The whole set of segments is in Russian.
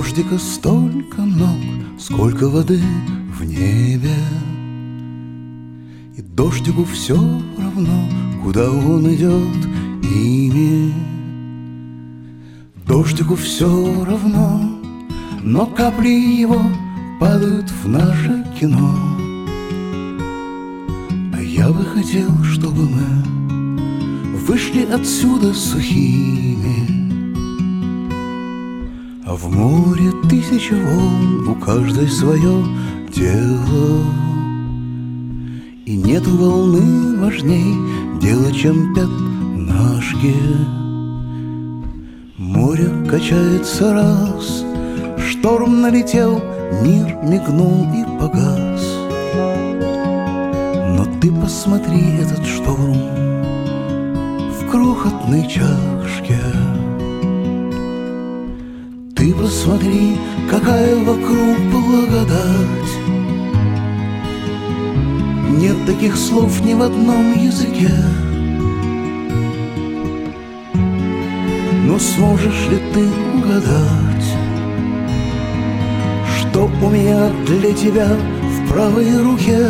дождика столько ног, сколько воды в небе. И дождику все равно, куда он идет ими. Дождику все равно, но капли его падают в наше кино. А я бы хотел, чтобы мы вышли отсюда сухими. А в море тысяча волн, у каждой свое дело. И нету волны важней дела, чем пятнашки. Море качается раз, шторм налетел, мир мигнул и погас. Но ты посмотри этот шторм в крохотной чашке. Ты посмотри, какая вокруг благодать. Нет таких слов ни в одном языке. Но сможешь ли ты угадать, что у меня для тебя в правой руке?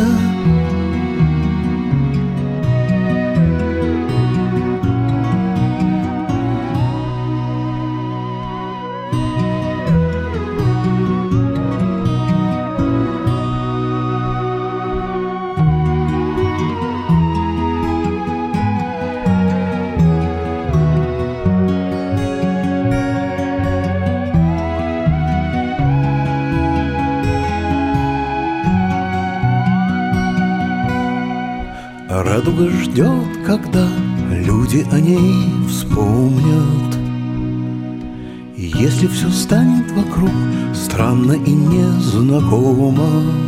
Радуга ждет, когда люди о ней вспомнят. И если все станет вокруг странно и незнакомо,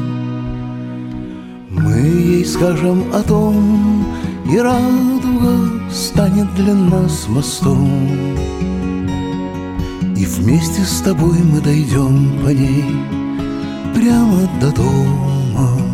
мы ей скажем о том, и радуга станет для нас мостом. И вместе с тобой мы дойдем по ней прямо до дома.